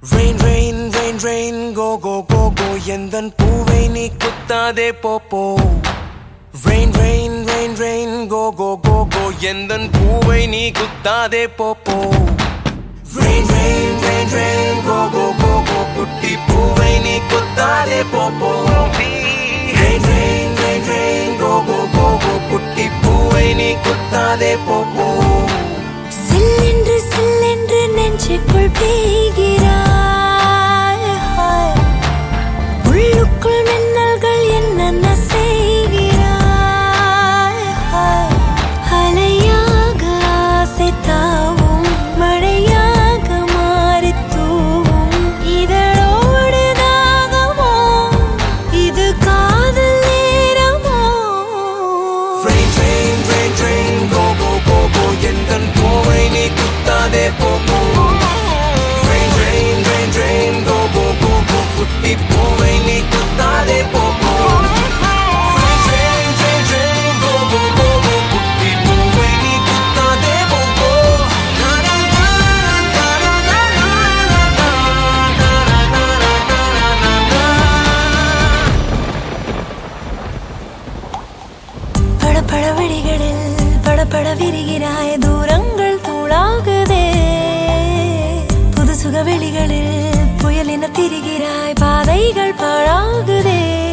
Rain, rain, rain, rain, go, go, go, go. எந்தன் பூவை நீ குத்தாதே போப்போ. Rain, rain, rain, rain, go, go, go, go. எந்தன் பூவை நீ குத்தாதே போப்போ. Rain, rain, rain, rain, go, go, go, go. குட்டி பூவை நீ குத்தாதே போப்போ. Rain, rain, rain, rain, go, go, go, go. குட்டி பூவை நீ குத்தாதே போப்போ. சில்லென்று சில்லென்று நெஞ்சுக்குள் பெய்கிறாய், உள்ளுக்குள் மின்னல்கள் என்னென்ன செய்கிறாய். அலையாக ஆசை தாவும், மழையாக மாறி தூவும், இதழோடு தாகமோ, இது காதல் நேரமோ. Rain, rain, rain, rain, go, go, go, go. எந்தன் பூவை நீ குத்தாதே போப்போ. Rain, rain, rain, rain, go, go, go, go. குட்டி பூவை நீ குத்தாதே போப்போ. Rain, rain, rain, rain, go, go, go, go. குட்டி பூவை நீ குத்தாதே போப்போ. படபட விழிகளில் படபட விரிகிறாய், தூரங்கள் தூளாகுதே. புது சுக வெளிகளில் புயலின திரிகிறாய், பாதைகள் பாழாகுதே.